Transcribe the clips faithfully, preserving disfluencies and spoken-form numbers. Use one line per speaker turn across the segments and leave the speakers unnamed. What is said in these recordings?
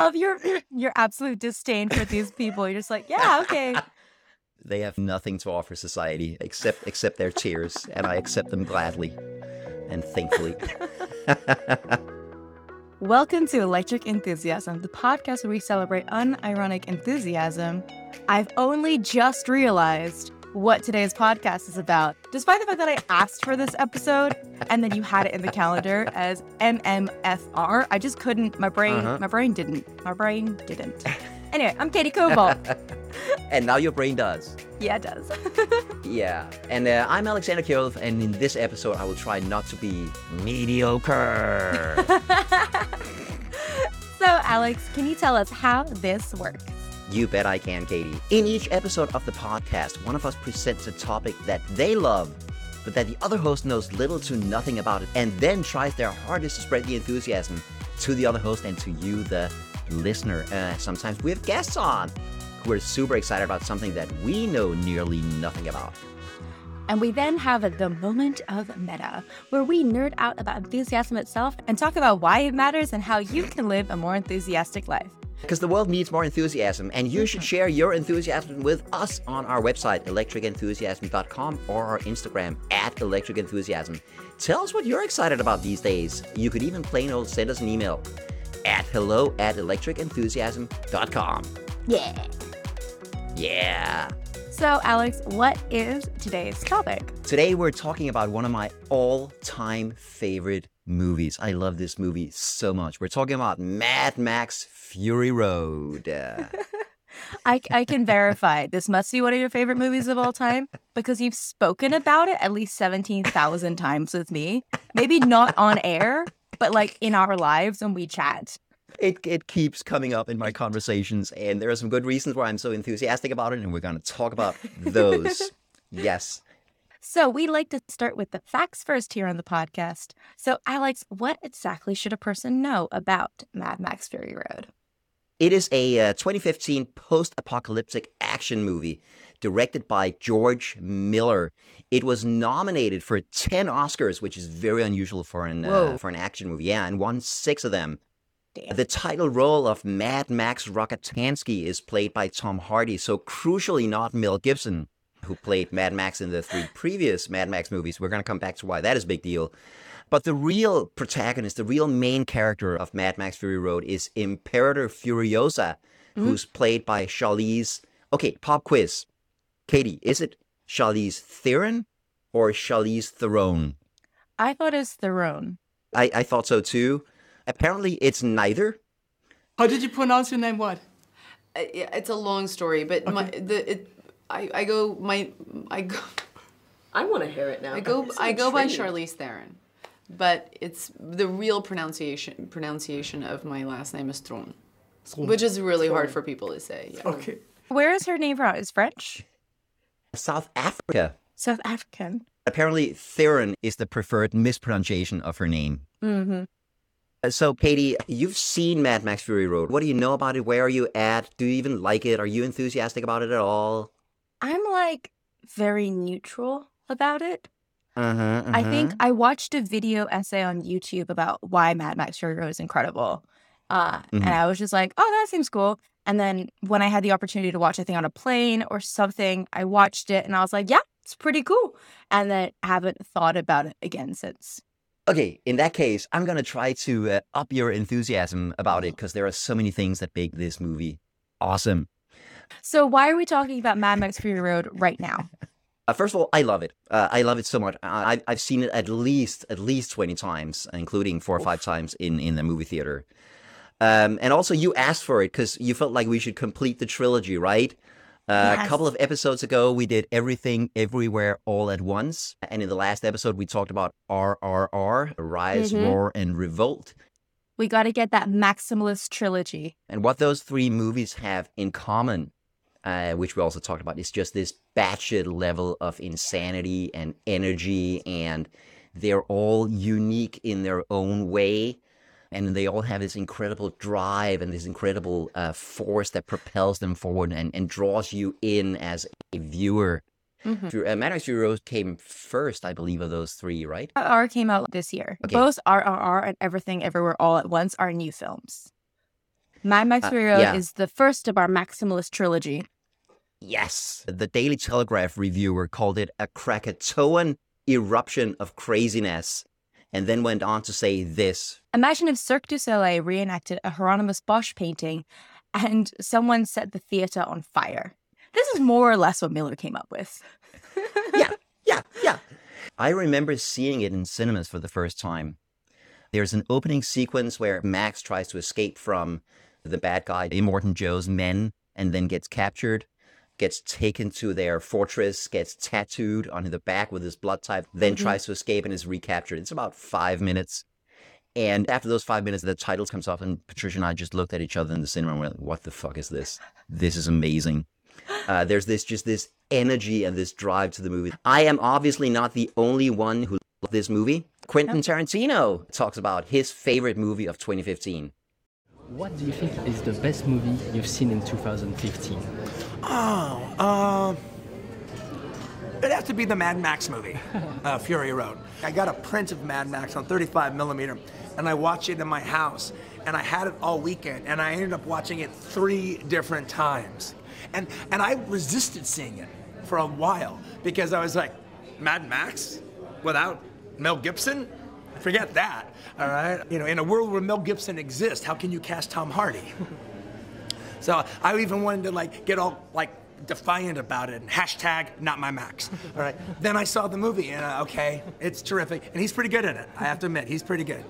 love your your absolute disdain for these people. You're just like, yeah, okay.
They have nothing to offer society except except their tears, and I accept them gladly and thankfully.
Welcome to Electric Enthusiasm, the podcast where we celebrate unironic enthusiasm. I've only just realized what today's podcast is about, despite the fact that I asked for this episode and then you had it in the calendar as M M F R. I just couldn't. My brain, uh-huh. my brain didn't. My brain didn't. Anyway, I'm Katie Cobalt.
And now your brain does.
Yeah, it does.
Yeah. And uh, I'm Alexander Kirillov, and in this episode, I will try not to be mediocre.
So, Alex, can you tell us how this works?
You bet I can, Katie. In each episode of the podcast, one of us presents a topic that they love, but that the other host knows little to nothing about it, and then tries their hardest to spread the enthusiasm to the other host and to you, the listener. Uh, sometimes we have guests on who are super excited about something that we know nearly nothing about.
And we then have the moment of meta, where we nerd out about enthusiasm itself and talk about why it matters and how you can live a more enthusiastic life.
Because the world needs more enthusiasm, and you should share your enthusiasm with us on our website, electric enthusiasm dot com, or our Instagram, at electric enthusiasm. Tell us what you're excited about these days. You could even plain old send us an email at hello at electric enthusiasm dot com.
Yeah.
Yeah.
So, Alex, what is today's topic?
Today, we're talking about one of my all-time favorite movies. I love this movie so much. We're talking about Mad Max Fury Road. Uh,
I, I can verify this must be one of your favorite movies of all time because you've spoken about it at least seventeen thousand times with me. Maybe not on air, but like in our lives when we chat.
It it keeps coming up in my conversations, and there are some good reasons why I'm so enthusiastic about it, and we're going to talk about those. Yes.
So we like to start with the facts first here on the podcast. So, Alex, what exactly should a person know about Mad Max Fury Road?
It is a uh, twenty fifteen post-apocalyptic action movie directed by George Miller. It was nominated for ten Oscars, which is very unusual for an uh, for an action movie. Yeah, and won six of them. Damn. The title role of Mad Max Rokitansky is played by Tom Hardy, so crucially not Mel Gibson, who played Mad Max in the three previous Mad Max movies. We're going to come back to why that is a big deal. But the real protagonist, the real main character of Mad Max Fury Road is Imperator Furiosa, mm-hmm. who's played by Charlize. Okay, pop quiz. Katie, is it Charlize Theron or Charlize Theron?
I thought it was Theron.
I, I thought so too. Apparently, it's neither.
How did you pronounce your name? What?
Uh, yeah, it's a long story, but okay. my the it, I I go my I go.
I want to hear it now.
I go I go by Charlize Theron, but it's the real pronunciation pronunciation of my last name is Theron, which is really Thron. hard for people to say. Yeah.
Okay.
Where is her name from? Is French?
South Africa.
South African.
Apparently, Theron is the preferred mispronunciation of her name.
Mm-hmm.
So, Katie, you've seen Mad Max Fury Road. What do you know about it? Where are you at? Do you even like it? Are you enthusiastic about it at all?
I'm, like, very neutral about it.
Uh-huh, uh-huh.
I think I watched a video essay on YouTube about why Mad Max Fury Road is incredible. Uh, mm-hmm. And I was just like, oh, that seems cool. And then when I had the opportunity to watch a thing on a plane or something, I watched it and I was like, yeah, it's pretty cool. And then haven't thought about it again since.
Okay, in that case, I'm going to try to uh, up your enthusiasm about it because there are so many things that make this movie awesome.
So why are we talking about Mad Max Fury Road right now?
Uh, first of all, I love it. Uh, I love it so much. I, I've seen it at least at least twenty times, including four or five times in, in the movie theater. Um, and also, you asked for it because you felt like we should complete the trilogy, right? Uh, yes. A couple of episodes ago, we did Everything, Everywhere, All at Once. And in the last episode, we talked about R R R, Rise, mm-hmm. Roar, and Revolt.
We got to get that Maximalist trilogy.
And what those three movies have in common, uh, which we also talked about, is just this batshit level of insanity and energy. And they're all unique in their own way. And they all have this incredible drive and this incredible uh, force that propels them forward and, and draws you in as a viewer. Mm-hmm. Uh, Mad Max Fury Road came first, I believe, of those three, right?
R R R came out this year. Okay. Both R R R and Everything Everywhere All at Once are new films. Mad Max Fury Road
yeah.
is the first of our maximalist trilogy.
Yes. The Daily Telegraph reviewer called it a Krakatoan eruption of craziness, and then went on to say this.
Imagine if Cirque du Soleil reenacted a Hieronymus Bosch painting and someone set the theater on fire. This is more or less what Miller came up with.
yeah, yeah, yeah. I remember seeing it in cinemas for the first time. There's an opening sequence where Max tries to escape from the bad guy, Immortan Joe's men, and then gets captured, gets taken to their fortress, gets tattooed on the back with his blood type, then mm-hmm. tries to escape and is recaptured. It's about five minutes. And after those five minutes, the titles comes off, and Patricia and I just looked at each other in the cinema and went, what the fuck is this? This is amazing. Uh, there's this just this energy and this drive to the movie. I am obviously not the only one who loved this movie. Quentin Tarantino talks about his favorite movie of twenty fifteen.
What do you think is the best movie you've seen in two thousand fifteen?
Oh, uh, it'd have to be the Mad Max movie, uh, Fury Road. I got a print of Mad Max on thirty-five millimeter, and I watched it in my house, and I had it all weekend, and I ended up watching it three different times. And and I resisted seeing it for a while, because I was like, Mad Max without Mel Gibson? Forget that, all right? You know, in a world where Mel Gibson exists, how can you cast Tom Hardy? So I even wanted to like get all like defiant about it and hashtag not my Max. All right. Then I saw the movie and uh, okay, it's terrific. And he's pretty good in it. I have to admit, he's pretty good.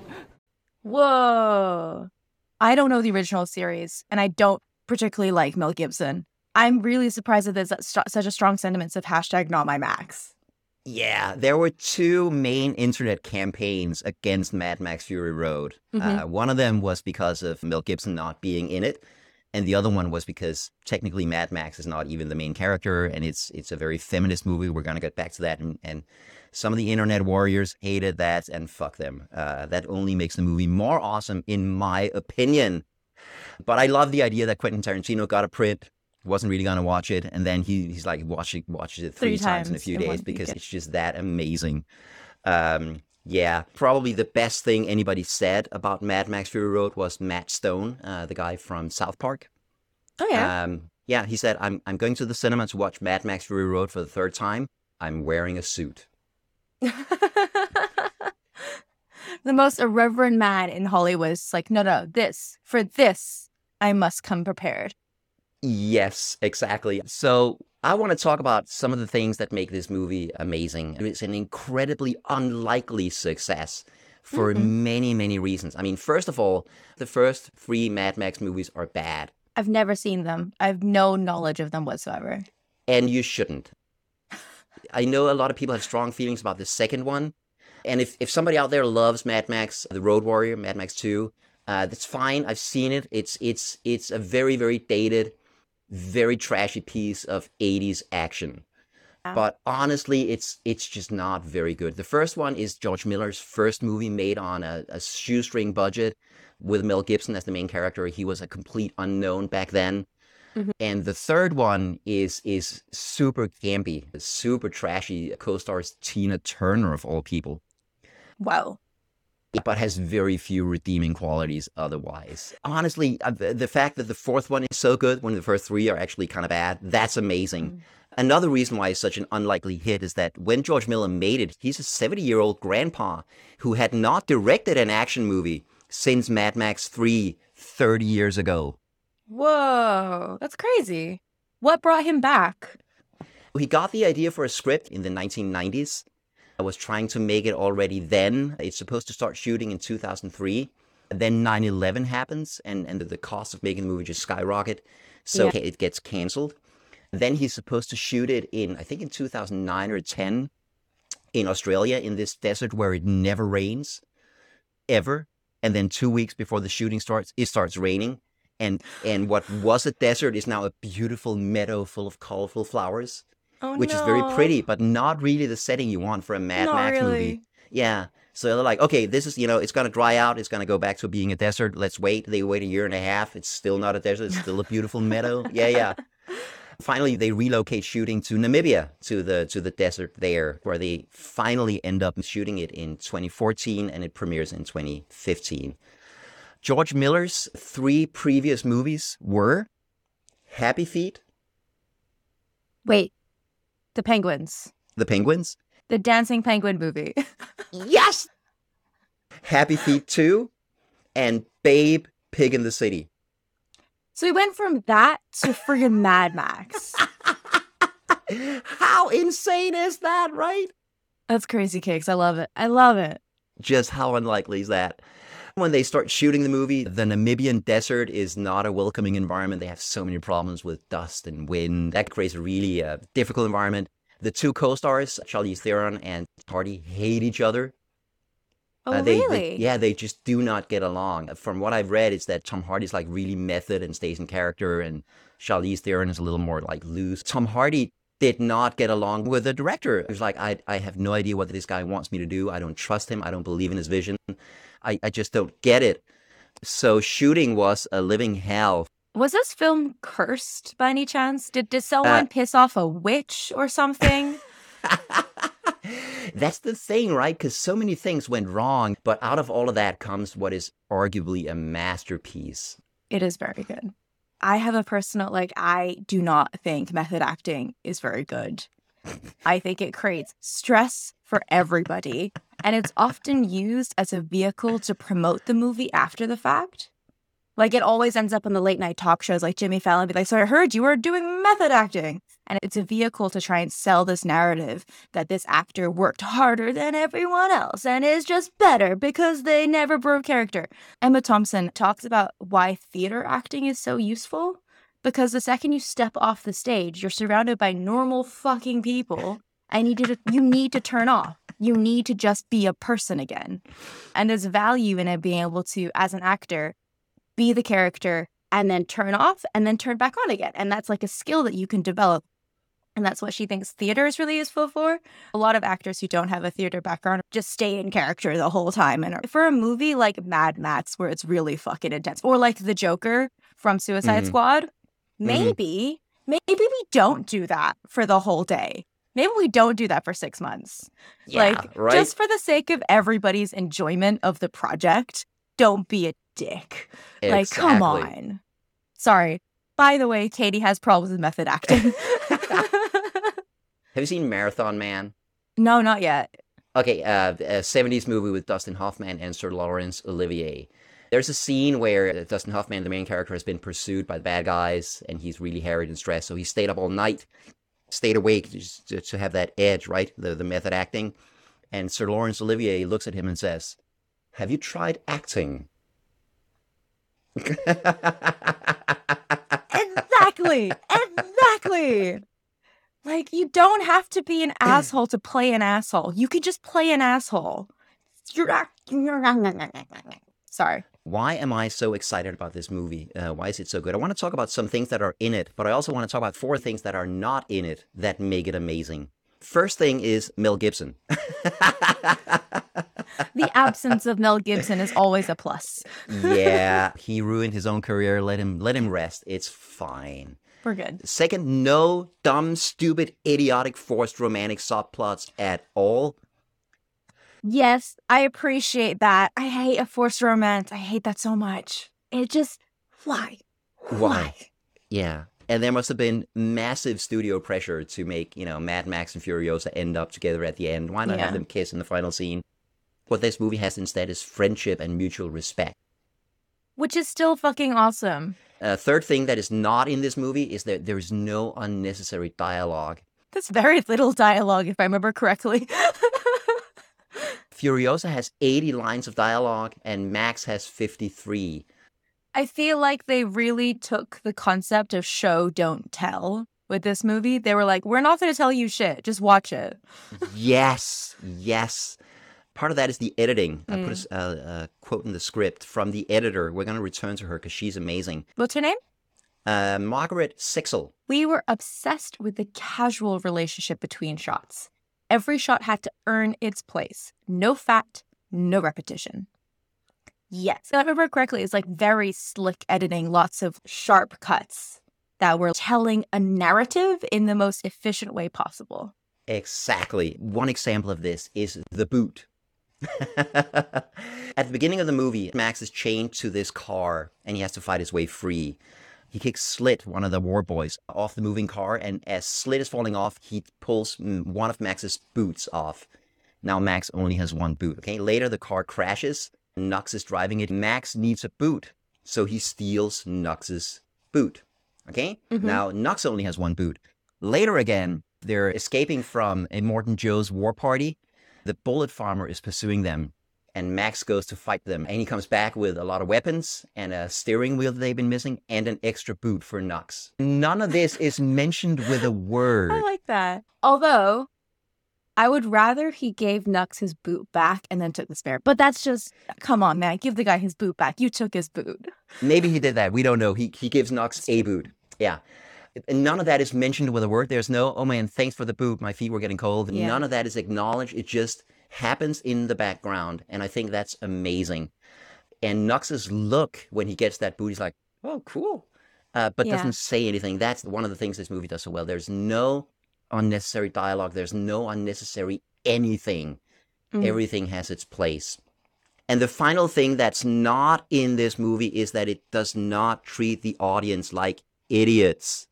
Whoa. I don't know the original series, and I don't particularly like Mel Gibson. I'm really surprised that there's st- such a strong sentiments of hashtag not my Max.
Yeah, there were two main internet campaigns against Mad Max Fury Road. Mm-hmm. Uh, one of them was because of Mel Gibson not being in it. And the other one was because technically Mad Max is not even the main character, and it's it's a very feminist movie. We're going to get back to that. And, and some of the internet warriors hated that, and fuck them. Uh, that only makes the movie more awesome, in my opinion. But I love the idea that Quentin Tarantino got a print, wasn't really going to watch it, and then he he's like watching watches it three, three times, times in a few in days because weekend. It's just that amazing. Um, yeah, probably the best thing anybody said about Mad Max Fury Road was Matt Stone, uh, the guy from South Park.
Oh yeah.
Um, yeah, he said, "I'm I'm going to the cinema to watch Mad Max Fury Road for the third time. I'm wearing a suit."
The most irreverent man in Hollywood is like, no, no, this for this I must come prepared.
Yes, exactly. So I want to talk about some of the things that make this movie amazing. It's an incredibly unlikely success for mm-hmm. many, many reasons. I mean, first of all, the first three Mad Max movies are bad.
I've never seen them. I have no knowledge of them whatsoever.
And you shouldn't. I know a lot of people have strong feelings about the second one. And if, if somebody out there loves Mad Max, The Road Warrior, Mad Max two, uh, that's fine. I've seen it. It's it's it's a very, very dated, very trashy piece of eighties action. Wow. But honestly, it's it's just not very good. The first one is George Miller's first movie made on a, a shoestring budget with Mel Gibson as the main character. He was a complete unknown back then. Mm-hmm. And the third one is is super campy, super trashy. Co-stars Tina Turner, of all people.
Wow.
But has very few redeeming qualities otherwise. Honestly, the fact that the fourth one is so good when the first three are actually kind of bad, that's amazing. Mm. Another reason why it's such an unlikely hit is that when George Miller made it, he's a seventy-year-old grandpa who had not directed an action movie since Mad Max three thirty years ago.
Whoa, that's crazy. What brought him back?
He got the idea for a script in the nineteen nineties. I was trying to make it already then. It's supposed to start shooting in two thousand three. Then nine eleven happens, and, and the cost of making the movie just skyrocket. So yeah. It gets canceled. Then he's supposed to shoot it in, I think in two thousand nine or ten, in Australia, in this desert where it never rains, ever. And then two weeks before the shooting starts, it starts raining. And, and what was a desert is now a beautiful meadow full of colorful flowers. Oh, which no. is very pretty, but not really the setting you want for a Mad not Max really. movie. Yeah. So they're like, okay, this is, you know, it's going to dry out. It's going to go back to being a desert. Let's wait. They wait a year and a half. It's still not a desert. It's still a beautiful meadow. Yeah, yeah. Finally, they relocate shooting to Namibia, to the to the desert there, where they finally end up shooting it in twenty fourteen, and it premieres in twenty fifteen. George Miller's three previous movies were Happy Feet,
Wait, the penguins.
The Penguins,
The dancing penguin movie.
yes, Happy Feet two, and Babe, Pig in the City.
So we went from that to friggin' Mad Max.
How insane is that, right?
That's crazy cakes. I love it. I love it.
Just how unlikely is that? When they start shooting the movie, the Namibian desert is not a welcoming environment. They have so many problems with dust and wind. That creates a really uh, difficult environment. The two co-stars, Charlize Theron and Hardy, hate each other.
Oh,
Uh, they,
really?
they- yeah, they just do not get along. From what I've read, it's that Tom Hardy's like really method and stays in character, and Charlize Theron is a little more like loose. Tom Hardy did not get along with the director. He was like, I, I have no idea what this guy wants me to do. I don't trust him. I don't believe in his vision. I, I just don't get it. So shooting was a living hell.
Was this film cursed by any chance? Did, did someone
Uh,
piss off a witch or something?
That's the thing, right? Because so many things went wrong. But out of all of that comes what is arguably a masterpiece.
It is very good. I have a personal, like, I do not think method acting is very good. I think it creates stress for everybody. And it's often used as a vehicle to promote the movie after the fact. Like, it always ends up on the late night talk shows like Jimmy Fallon be like, so I heard you were doing method acting. And it's a vehicle to try and sell this narrative that this actor worked harder than everyone else and is just better because they never broke character. Emma Thompson talks about why theater acting is so useful. Because the second you step off the stage, you're surrounded by normal fucking people and you, need to, you need to turn off. You need to just be a person again. And there's value in it being able to, as an actor, be the character and then turn off and then turn back on again. And that's like a skill that you can develop. And that's what she thinks theater is really useful for. A lot of actors who don't have a theater background just stay in character the whole time. And for a movie like Mad Max, where it's really fucking intense, or like The Joker from Suicide
Mhm.
Squad, maybe, maybe we don't do that for the whole day. Maybe we don't do that for six months.
Yeah,
like,
right?
just for the sake of everybody's enjoyment of the project, don't be a dick. Like, come
Exactly.
on. Sorry. By the way, Katie has problems with method acting.
Have you seen Marathon Man?
No, not yet.
Okay, uh, a seventies movie with Dustin Hoffman and Sir Laurence Olivier. There's a scene where Dustin Hoffman, the main character, has been pursued by the bad guys, and he's really harried and stressed, so he stayed up all night, stayed awake just to, to have that edge, right? The, the method acting. And Sir Laurence Olivier looks at him and says, have you tried acting?
Exactly. Exactly. Like, you don't have to be an asshole to play an asshole. You could just play an asshole. You're acting. Sorry.
Why am I so excited about this movie? Uh, why is it so good? I want to talk about some things that are in it, but I also want to talk about four things that are not in it that make it amazing. First thing is Mel Gibson.
The absence of Mel Gibson is always a plus.
Yeah, he ruined his own career. Let him let him rest. It's fine.
We're good.
Second, no dumb, stupid, idiotic, forced romantic subplots at all.
Yes, I appreciate that. I hate a forced romance. I hate that so much. It just, why?
Why? Yeah. And there must have been massive studio pressure to make, you know, Mad Max and Furiosa end up together at the end. Why not
Yeah.
have them kiss in the final scene? What this movie has instead is friendship and mutual respect.
Which is still fucking awesome.
Uh, third thing that is not in this movie is that there is no unnecessary dialogue.
That's very little dialogue, if I remember correctly.
Furiosa has eighty lines of dialogue and Max has fifty-three.
I feel like they really took the concept of show, don't tell with this movie. They were like, we're not going to tell you shit. Just watch it.
Yes, yes. Part of that is the editing. I put a s- a, a quote in the script from the editor. We're going to return to her because she's amazing.
What's her name?
Uh, Margaret Sixel.
We were obsessed with the casual relationship between shots. Every shot had to earn its place. No fat, no repetition. Yes, if I remember correctly, it's like very slick editing, lots of sharp cuts that were telling a narrative in the most efficient way possible.
Exactly. One example of this is the boot. At the beginning of the movie, Max is chained to this car and he has to fight his way free. He kicks Slit, one of the war boys, off the moving car, and as Slit is falling off, he pulls one of Max's boots off. Now Max only has one boot, okay? Later, the car crashes. Nux is driving it. Max needs a boot, so he steals Nux's boot, okay? Mm-hmm. Now, Nux only has one boot. Later again, they're escaping from Immortan Joe's war party. The bullet farmer is pursuing them, and Max goes to fight them. And he comes back with a lot of weapons and a steering wheel that they've been missing and an extra boot for Nux. None of this is mentioned with a word.
I like that. Although, I would rather he gave Nux his boot back and then took the spare. But that's just, come on, man. Give the guy his boot back. You took his boot.
Maybe he did that. We don't know. He he gives Nux a boot. Yeah. And none of that is mentioned with a word. There's no, oh man, thanks for the boot. My feet were getting cold. Yeah. None of that is acknowledged. It just happens in the background. And I think that's amazing. And Nux's look when he gets that boot, he's like, oh, cool. Uh, but yeah. doesn't say anything. That's one of the things this movie does so well. There's no unnecessary dialogue. There's no unnecessary anything. Mm. Everything has its place. And the final thing that's not in this movie is that it does not treat the audience like idiots.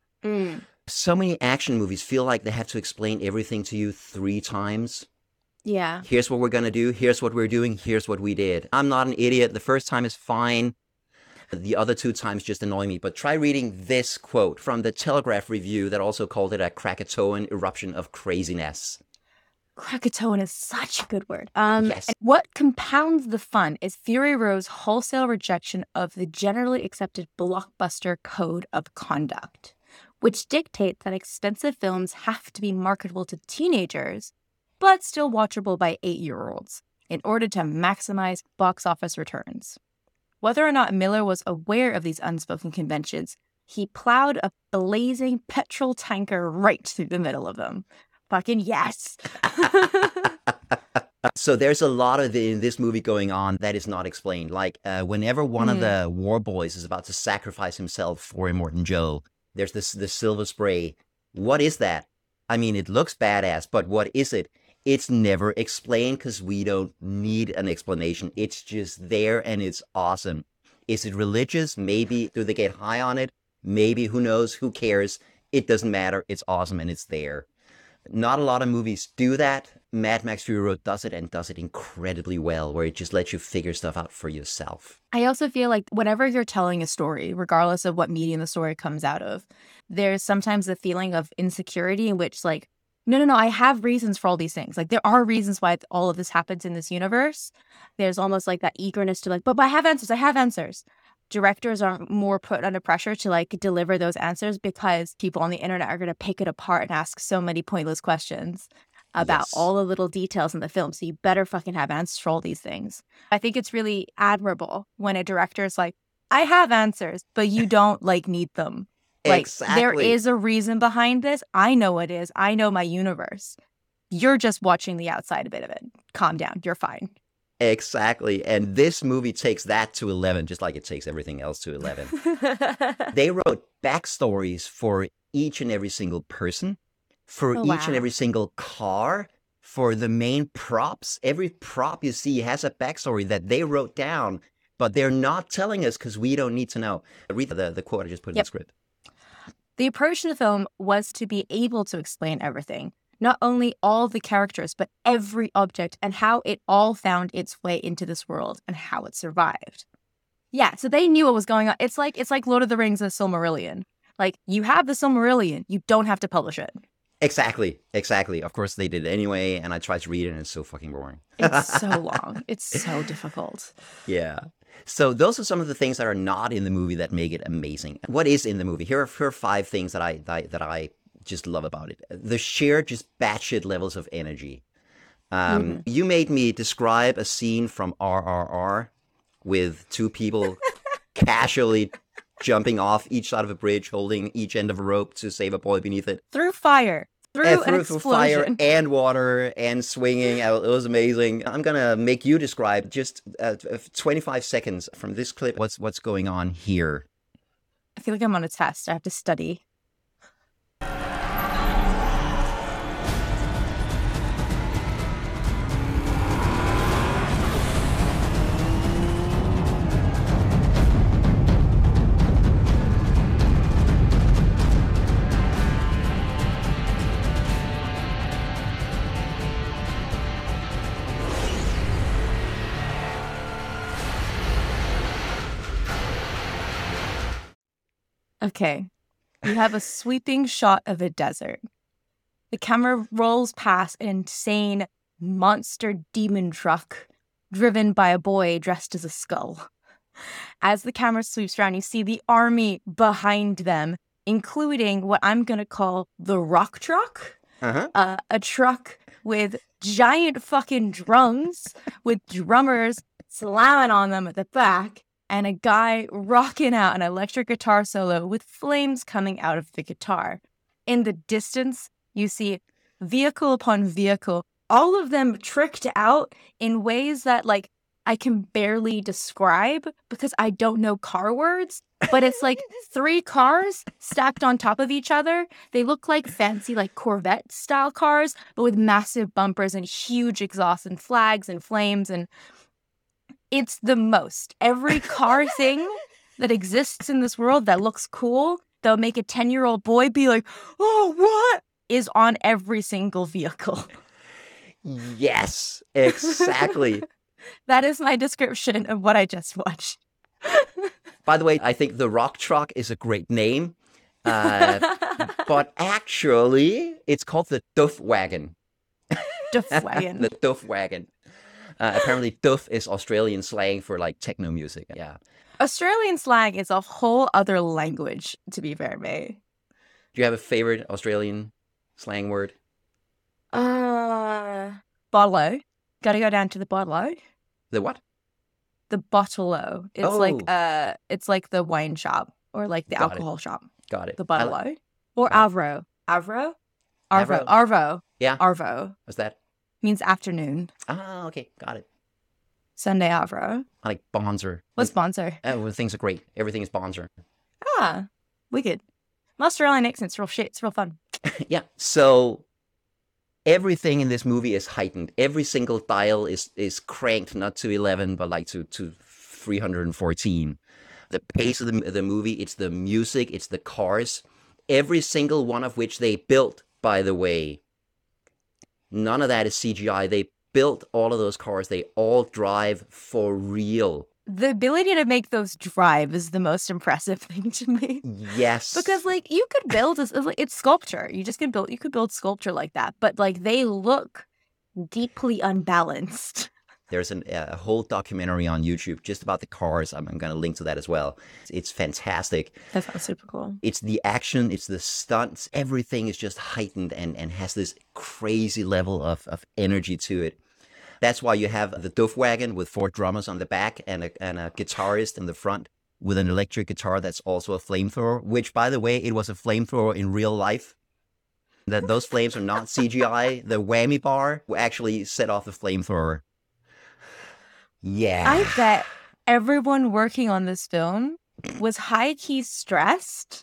Mm. So many action movies feel like they have to explain everything to you three times.
Yeah.
Here's what we're going to do. Here's what we're doing. Here's what we did. I'm not an idiot. The first time is fine. The other two times just annoy me. But try reading this quote from the Telegraph review that also called it a Krakatoan eruption of craziness.
Krakatoan is such a good word. Um,
yes.
What compounds the fun is Fury Road's wholesale rejection of the generally accepted blockbuster code of conduct, which dictates that expensive films have to be marketable to teenagers, but still watchable by eight-year-olds in order to maximize box office returns. Whether or not Miller was aware of these unspoken conventions, he plowed a blazing petrol tanker right through the middle of them. Fucking yes.
So there's a lot of the, in this movie going on that is not explained. Like uh, whenever one mm. of the war boys is about to sacrifice himself for Immortan Joe, there's this the silver spray. What is that? I mean, it looks badass, but what is it? It's never explained because we don't need an explanation. It's just there and it's awesome. Is it religious? Maybe. Do they get high on it? Maybe. Who knows? Who cares? It doesn't matter. It's awesome and it's there. Not a lot of movies do that. Mad Max Fury Road does it and does it incredibly well, where it just lets you figure stuff out for yourself.
I also feel like whenever you're telling a story, regardless of what medium the story comes out of, there's sometimes a feeling of insecurity in which, like, no, no, no, I have reasons for all these things. Like, there are reasons why all of this happens in this universe. There's almost like that eagerness to like, but, but I have answers. I have answers. Directors are more put under pressure to like deliver those answers because people on the internet are going to pick it apart and ask so many pointless questions about yes. all the little details in the film. So you better fucking have answers for all these things. I think it's really admirable when a director is like, I have answers, but you don't like need them. Like,
exactly.
There is a reason behind this. I know it is. I know my universe. You're just watching the outside a bit of it. Calm down. You're fine.
Exactly. And this movie takes that to eleven, just like it takes everything else to eleven. They wrote backstories for each and every single person, for
oh,
each
wow.
and every single car, for the main props. Every prop you see has a backstory that they wrote down, but they're not telling us because we don't need to know. Read the, the quote I just put
yep.
in the script.
The approach to the film was to be able to explain everything. Not only all the characters, but every object and how it all found its way into this world and how it survived. Yeah, so they knew what was going on. It's like it's like Lord of the Rings and Silmarillion. Like, you have the Silmarillion, you don't have to publish it.
Exactly, exactly. Of course they did it anyway, and I tried to read it, and it's so fucking boring.
It's so long. It's so difficult.
Yeah. So those are some of the things that are not in the movie that make it amazing. What is in the movie? Here are, here are five things that I that, that I just love about it. The sheer just batshit levels of energy. Um, mm-hmm. You made me describe a scene from R R R with two people casually jumping off each side of a bridge, holding each end of a rope to save a boy beneath it.
Through fire. Through,
and
an
through,
explosion.
through fire and water and swinging. It was amazing. I'm going to make you describe just uh, twenty-five seconds from this clip. What's, what's going on here?
I feel like I'm on a test. I have to study. Okay. You have a sweeping shot of a desert. The camera rolls past an insane monster demon truck driven by a boy dressed as a skull. As the camera sweeps around, you see the army behind them, including what I'm going to call the rock truck.
Uh-huh.
Uh, a truck with giant fucking drums, with drummers slamming on them at the back, and a guy rocking out an electric guitar solo with flames coming out of the guitar. In the distance, you see vehicle upon vehicle, all of them tricked out in ways that, like, I can barely describe because I don't know car words, but it's like three cars stacked on top of each other. They look like fancy, like Corvette style cars, but with massive bumpers and huge exhaust and flags and flames. And it's the most. Every car thing that exists in this world that looks cool, that'll make a ten-year-old boy be like, oh, what? Is on every single vehicle.
Yes, exactly.
That is my description of what I just watched.
By the way, I think the rock truck is a great name, uh, but actually, it's called the Duff Wagon.
Duff Wagon.
The Duff Wagon. Uh, apparently, Duff is Australian slang for like techno music. Yeah.
Australian slang is a whole other language, to be fair, May.
Do you have a favorite Australian slang word?
Uh, bottle-o. Gotta go down to the bottle-o.
The what?
The bottle-o. It's
Oh.
like uh, it's like the wine shop or like the
Got it.
alcohol shop.
Got it.
The
I
bottle-o.
li-
Or
Got
avro. Avro?
Avro.
Arvo. Arvo.
Yeah.
Arvo.
What's that?
Means afternoon.
Ah, okay. Got it.
Sunday avro.
I like Bonzer.
What's sponsor?
Uh, when things are great. Everything is Bonzer.
Ah, wicked. My Australian accent's real shit. It's real fun.
Yeah. So everything in this movie is heightened. Every single dial is is cranked not to eleven, but like to to three hundred fourteen. The pace of the the movie, it's the music, it's the cars. Every single one of which they built, by the way. None of that is C G I. They built all of those cars. They all drive for real.
The ability to make those drive is the most impressive thing to me.
Yes.
Because like you could build this, it's sculpture. You just can build. You could build sculpture like that, but like they look deeply unbalanced.
There's an, a whole documentary on YouTube just about the cars. I'm, I'm going to link to that as well. It's, it's fantastic.
That sounds super cool.
It's the action, it's the stunts. Everything is just heightened and, and has this crazy level of, of energy to it. That's why you have the Duff Wagon with four drummers on the back and a, and a guitarist in the front with an electric guitar that's also a flamethrower, which, by the way, it was a flamethrower in real life. That those flames are not C G I. The whammy bar will actually set off the flamethrower. Yeah.
I bet everyone working on this film was high-key stressed.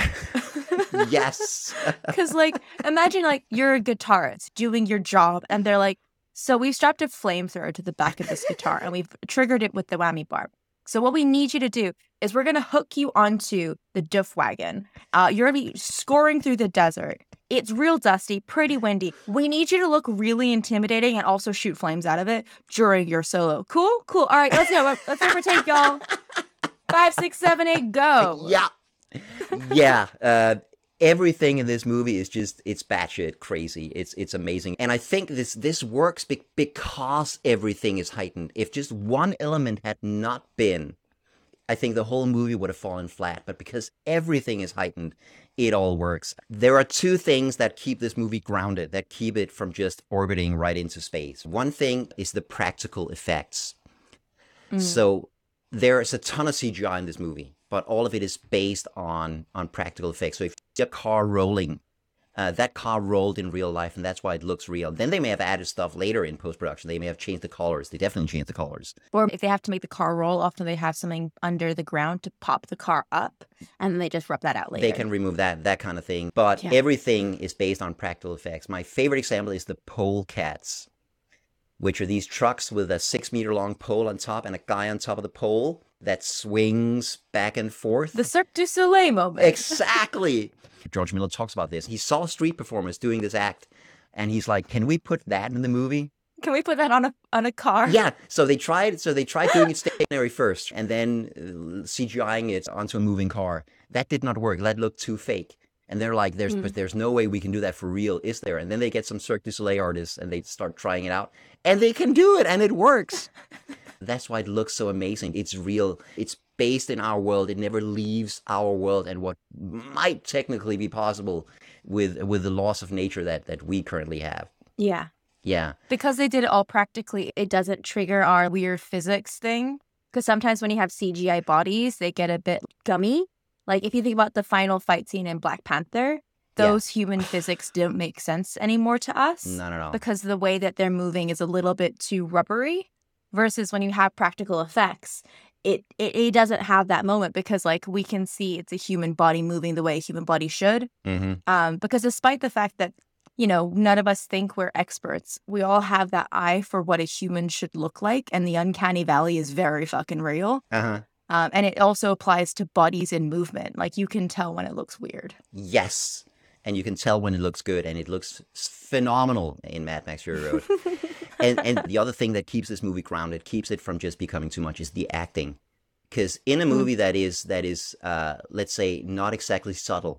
Yes.
Because, like, imagine, like, you're a guitarist doing your job, and they're like, so we've strapped a flamethrower to the back of this guitar, and we've triggered it with the whammy bar. So what we need you to do is we're going to hook you onto the Duff Wagon. Uh, you're going to be scoring through the desert. It's real dusty, pretty windy. We need you to look really intimidating and also shoot flames out of it during your solo. Cool? Cool. All right, let's go. Let's overtake, y'all. Five, six, seven, eight, go.
Yeah. Yeah. Uh, everything in this movie is just, it's batshit crazy. It's it's amazing. And I think this this works be- because everything is heightened. If just one element had not been, I think the whole movie would have fallen flat. But because everything is heightened, it all works. There are two things that keep this movie grounded, that keep it from just orbiting right into space. One thing is the practical effects. Mm. So there's a ton of C G I in this movie, but all of it is based on, on practical effects. So if you see a car rolling, uh, that car rolled in real life, and that's why it looks real. Then they may have added stuff later in post-production. They may have changed the colors. They definitely changed the colors.
Or if they have to make the car roll, often they have something under the ground to pop the car up, and then they just rub that out later.
They can remove that, that kind of thing. But
Yeah.
everything is based on practical effects. My favorite example is the pole cats, which are these trucks with a six meter long pole on top and a guy on top of the pole that swings back and forth.
The Cirque du Soleil moment.
Exactly. George Miller talks about this. He saw street performers doing this act, and he's like, can we put that in the movie?
Can we put that on a on a car?
Yeah, so they tried. So they tried doing it stationary first, and then uh, CGIing it onto a moving car. That did not work. That looked too fake. And they're like, "There's,
Mm.
but there's no way we can do that for real, is there?" And then they get some Cirque du Soleil artists, and they start trying it out, and they can do it, and it works. That's why it looks so amazing. It's real. It's based in our world. It never leaves our world, and what might technically be possible with with the laws of nature that that we currently have.
Yeah.
Yeah.
Because they did it all practically, it doesn't trigger our weird physics thing. Because sometimes when you have C G I bodies, they get a bit gummy. Like if you think about the final fight scene in Black Panther, those human physics don't make sense anymore to us.
Not at all.
Because the way that they're moving is a little bit too rubbery. Versus when you have practical effects, it, it, it doesn't have that moment because like we can see it's a human body moving the way a human body should.
Mm-hmm.
Um, because despite the fact that, you know, none of us think we're experts, we all have that eye for what a human should look like. And the uncanny valley is very fucking real.
Uh-huh.
Um, and it also applies to bodies in movement. Like you can tell when it looks weird.
Yes. And you can tell when it looks good, and it looks phenomenal in Mad Max Fury Road. and and the other thing that keeps this movie grounded, keeps it from just becoming too much, is the acting. Because in a movie that is that is uh, let's say not exactly subtle,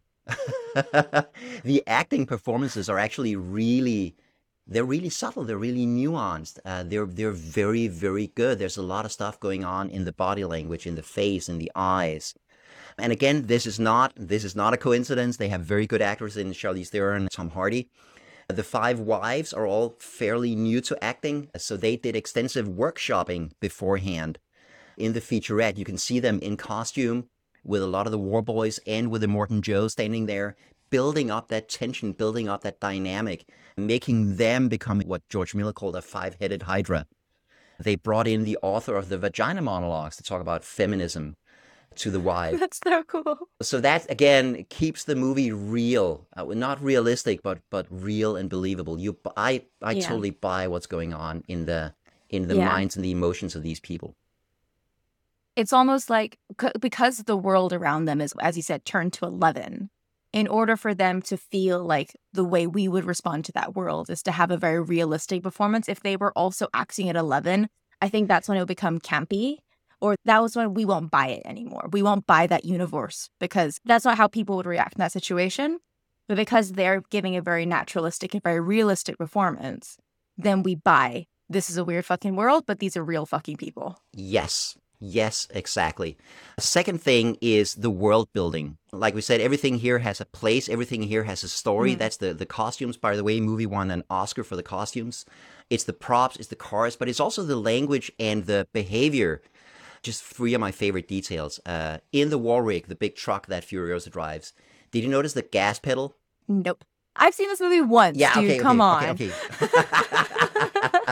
the acting performances are actually really they're really subtle. They're really nuanced. Uh, they're they're very very good. There's a lot of stuff going on in the body language, in the face, in the eyes. And again, this is not this is not a coincidence. They have very good actors in Charlize Theron and Tom Hardy. The five wives are all fairly new to acting, so they did extensive workshopping beforehand. In the featurette, you can see them in costume with a lot of the war boys and with Immortan Joe standing there, building up that tension, building up that dynamic, making them become what George Miller called a five-headed hydra. They brought in the author of the Vagina Monologues to talk about feminism to the wife.
That's so cool.
So that, again, keeps the movie real. Uh, not realistic, but but real and believable. You, I, I
Yeah.
totally buy what's going on in the in the
Yeah.
minds and the emotions of these people.
It's almost like c- because the world around them is, as you said, turned to eleven, in order for them to feel like the way we would respond to that world is to have a very realistic performance. If they were also acting at eleven, I think that's when it would become campy, or that was when we won't buy it anymore. We won't buy that universe because that's not how people would react in that situation. But because they're giving a very naturalistic and very realistic performance, then we buy this is a weird fucking world, but these are real fucking people.
Yes. Yes, exactly. Second thing is the world building. Like we said, everything here has a place. Everything here has a story.
Mm.
That's the, the costumes. By the way, movie won an Oscar for the costumes. It's the props, it's the cars, but it's also the language and the behavior. Just three of my favorite details. Uh, in the war rig, the big truck that Furiosa drives, did you notice the gas pedal?
Nope. I've seen this movie once,
Yeah,
dude.
okay,
Come
okay,
on.
okay, okay.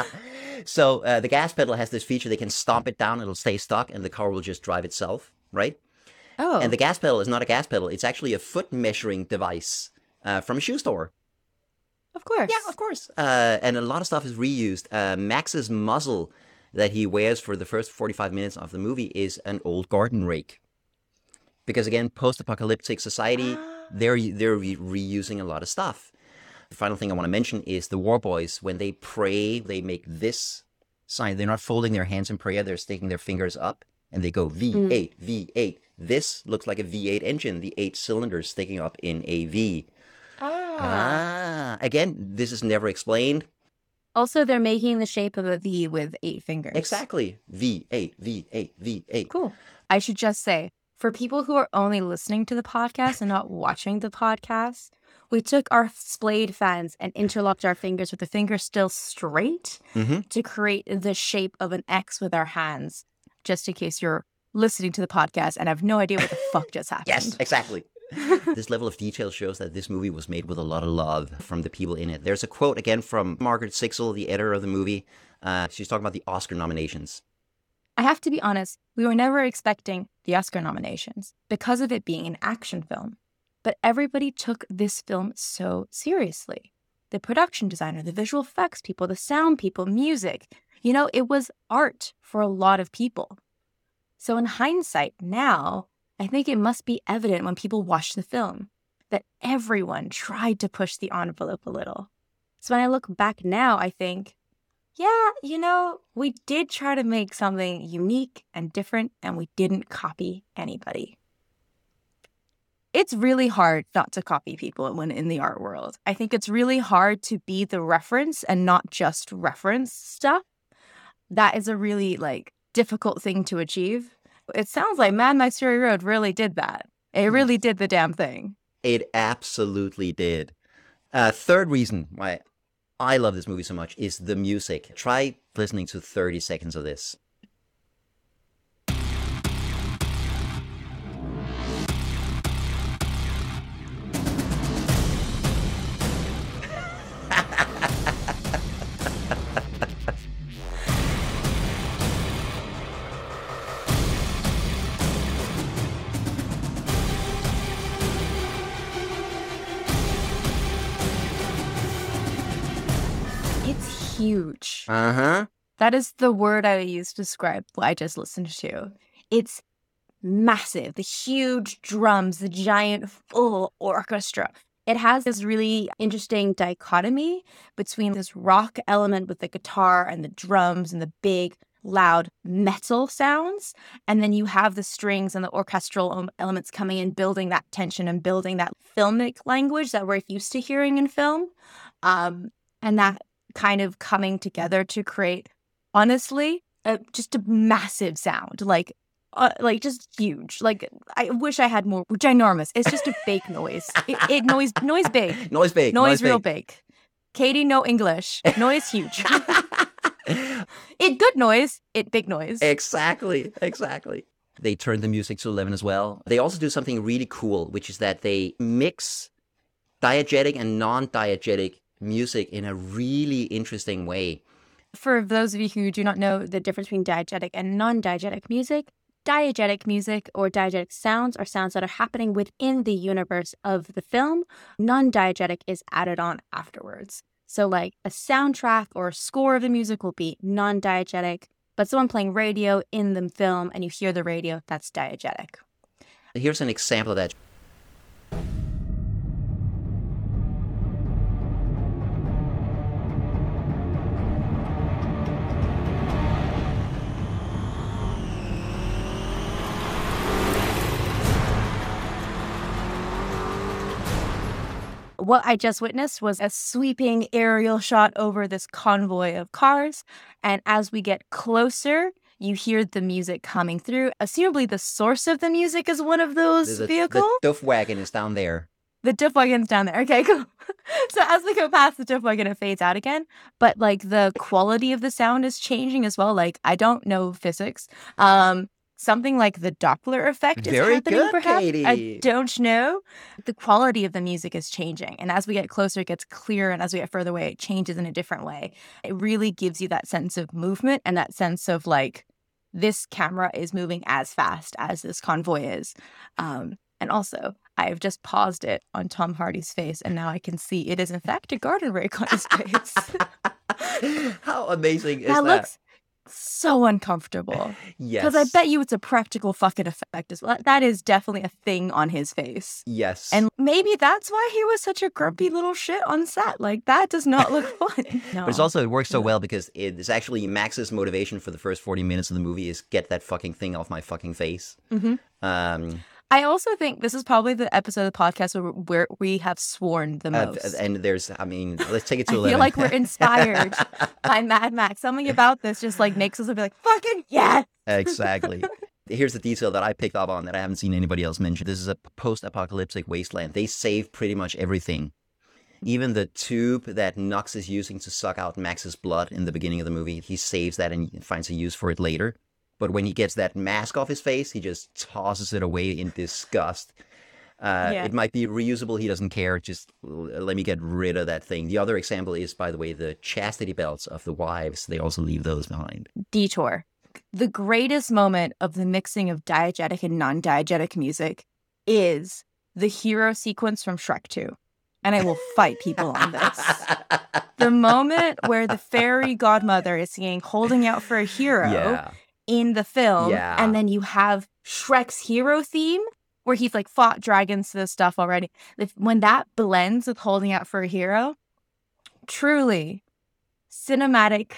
So uh, the gas pedal has this feature. They can stomp it down, it'll stay stuck, and the car will just drive itself, right?
Oh.
And the gas pedal is not a gas pedal. It's actually a foot measuring device uh, from a shoe store.
Of course.
Yeah, of course. Uh, and a lot of stuff is reused. Uh, Max's muzzle that he wears for the first forty-five minutes of the movie is an old garden rake. Because again, post-apocalyptic society, they're they're re- reusing a lot of stuff. The final thing I want to mention is the war boys. When they pray, they make this sign. They're not folding their hands in prayer. They're sticking their fingers up, and they go V eight, V eight. This looks like a V eight engine, the eight cylinders sticking up in a V.
Ah.
Ah. Again, this is never explained.
Also, they're making the shape of a V with eight fingers.
Exactly. V eight, V eight, V eight.
Cool. I should just say, for people who are only listening to the podcast and not watching the podcast, we took our splayed fans and interlocked our fingers with the fingers still straight
Mm-hmm.
to create the shape of an X with our hands, just in case you're listening to the podcast and have no idea what the fuck just happened.
Yes, exactly. This level of detail shows that this movie was made with a lot of love from the people in it. There's a quote again from Margaret Sixel, the editor of the movie. Uh, she's talking about the Oscar nominations.
I have to be honest, we were never expecting the Oscar nominations because of it being an action film. But everybody took this film so seriously. The production designer, the visual effects people, the sound people, music. You know, it was art for a lot of people. So in hindsight, now, I think it must be evident when people watch the film that everyone tried to push the envelope a little. So when I look back now, I think, yeah, you know, we did try to make something unique and different, and we didn't copy anybody. It's really hard not to copy people when in the art world. I think it's really hard to be the reference and not just reference stuff. That is a really, like, difficult thing to achieve. It sounds like Mad Max Fury Road really did that. It really did the damn thing.
It absolutely did. Uh, third reason why I love this movie so much is the music. Try listening to thirty seconds of this.
It's huge.
Uh-huh.
That is the word I would use to describe what I just listened to. It's massive. The huge drums, the giant full orchestra. It has this really interesting dichotomy between this rock element with the guitar and the drums and the big, loud metal sounds. And then you have the strings and the orchestral elements coming in, building that tension and building that filmic language that we're used to hearing in film. Um, and that kind of coming together to create, honestly, uh, just a massive sound, like, uh, like just huge. Like, I wish I had more. Ginormous. It's just a big noise. It, it noise, noise big,
Noise big.
noise,
Noise
real
big.
big. Katie, no English. Noise huge. It good noise. It big noise.
Exactly. Exactly. They turn the music to eleven as well. They also do something really cool, which is that they mix diegetic and non-diegetic music in a really interesting way.
For those of you who do not know the difference between diegetic and non-diegetic music, diegetic music or diegetic sounds are sounds that are happening within the universe of the film. Non-diegetic is added on afterwards. So like a soundtrack or a score of the music will be non-diegetic, but someone playing radio in the film and you hear the radio, that's diegetic.
Here's an example of that.
What I just witnessed was a sweeping aerial shot over this convoy of cars. And as we get closer, you hear the music coming through. Assumably, the source of the music is one of those
The, the,
vehicles.
the Duff wagon is down there.
The Duff wagon's down there. Okay, cool. So as we go past the Duff wagon, it fades out again. But like the quality of the sound is changing as well. Like, I don't know physics. Um, Something like the Doppler effect is
Very
happening,
good,
perhaps.
Katie.
I don't know. The quality of the music is changing. And as we get closer, it gets clearer. And as we get further away, it changes in a different way. It really gives you that sense of movement and that sense of like, this camera is moving as fast as this convoy is. Um, and also, I've just paused it on Tom Hardy's face. And now I can see it is, in fact, a garden rake on his face.
How amazing is
that?
that?
looks so uncomfortable.
Yes.
Because I bet you it's a practical fucking effect as well. That is definitely a thing on his face.
Yes.
And maybe that's why he was such a grumpy little shit on set. Like, that does not look fun. No.
But it's also, it works so well because it's actually Max's motivation for the first forty minutes of the movie is get that fucking thing off my fucking face.
Mm-hmm.
Um,
I also think this is probably the episode of the podcast where, where we have sworn the most.
uh, and there's, I mean, let's take it to
I
eleven.
feel like we're inspired by Mad Max. Something about this just like makes us be like, fucking yes!
Exactly. Here's the detail that I picked up on that I haven't seen anybody else mention. This is a post-apocalyptic wasteland. They save pretty much everything. Even the tube that Nux is using to suck out Max's blood in the beginning of the movie, he saves that and finds a use for it later. But when he gets that mask off his face, he just tosses it away in disgust. Uh,
Yeah.
It might be reusable. He doesn't care. Just l- let me get rid of that thing. The other example is, by the way, the chastity belts of the wives. They also leave those behind.
Detour. The greatest moment of the mixing of diegetic and non-diegetic music is the hero sequence from Shrek two. And I will fight people on this. The moment where the fairy godmother is singing Holding Out for a Hero
Yeah.
in the film.
Yeah.
And then you have Shrek's hero theme where he's like fought dragons to this stuff already. If, when that blends with Holding Out for a Hero, truly cinematic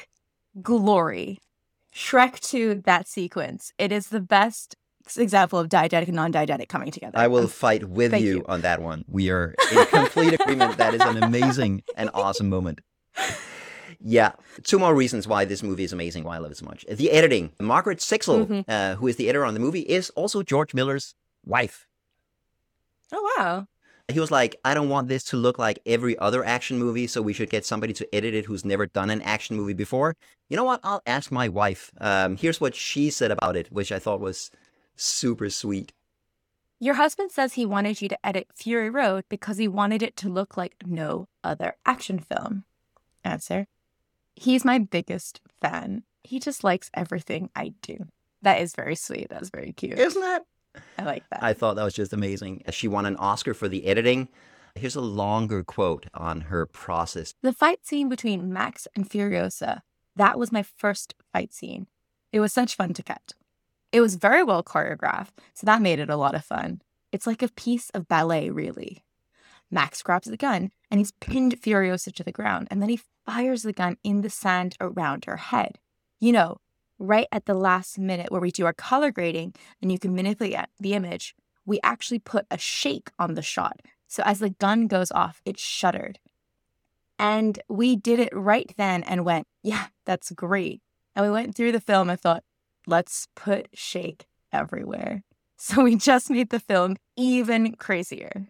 glory. Shrek two, that sequence. It is the best example of diegetic and non-diegetic coming together.
I will
Um,
fight with
thank
you,
you.
on that one. We are in complete agreement. That is an amazing and awesome moment. Yeah, two more reasons why this movie is amazing, why I love it so much. The editing. Margaret Sixel,
Mhm.
uh, who is the editor on the movie, is also George Miller's wife.
Oh, wow.
He was like, I don't want this to look like every other action movie, so we should get somebody to edit it who's never done an action movie before. You know what? I'll ask my wife. Um, here's what she said about it, which I thought was super sweet.
Your husband says he wanted you to edit Fury Road because he wanted it to look like no other action film. Answer. He's my biggest fan. He just likes everything I do. That is very sweet. That's very cute.
Isn't that?
I like that.
I thought that was just amazing. She won an Oscar for the editing. Here's a longer quote on her process.
The fight scene between Max and Furiosa, that was my first fight scene. It was such fun to cut. It was very well choreographed, so that made it a lot of fun. It's like a piece of ballet, really. Max grabs the gun, and he's pinned Furiosa to the ground, and then he fires the gun in the sand around her head. You know, right at the last minute where we do our color grading and you can manipulate the image, we actually put a shake on the shot. So as the gun goes off, it shuddered. And we did it right then and went, yeah, that's great. And we went through the film and thought, let's put shake everywhere. So we just made the film even crazier.